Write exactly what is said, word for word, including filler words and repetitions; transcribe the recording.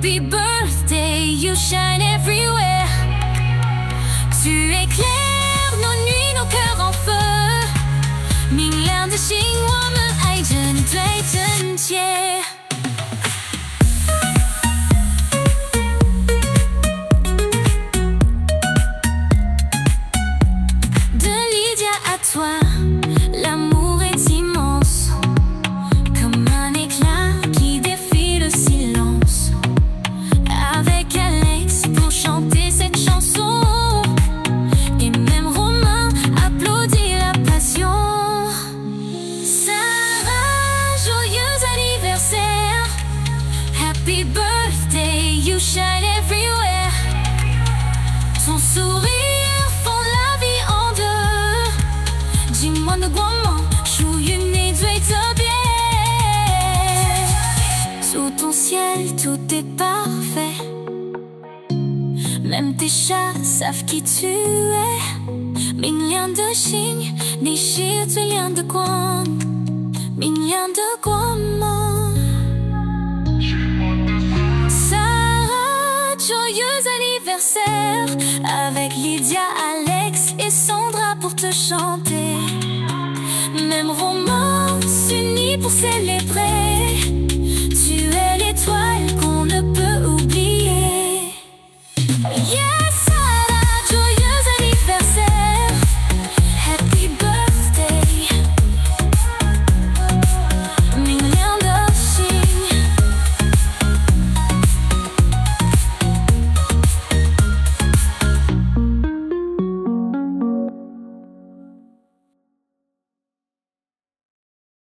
Happy birthday, you shine everywhere. Tu éclaires nos nuits, nos cœurs en feu. 明亮的星，我们爱着你最真切。De Lydia à toi, l'amour est immense, comme un éclat qui défie le silence. Avec Alex pour chanter cette chanson, et même Romain applaudit la passion. Sarah, joyeux anniversaire. Happy birthday, you shine everywhere. Son sourire font la vie en deux. Dis-moi的光芒属于你最特别。Sous ton ciel, tout est parfait. Même tes chats savent qui tu es。明亮的星，你是最亮的光，明亮的光芒。Sarah, joyeux anniversaire. Avec Lydia, Alex et Sandra pour te chanter. Même Romain s'unit pour célébrer.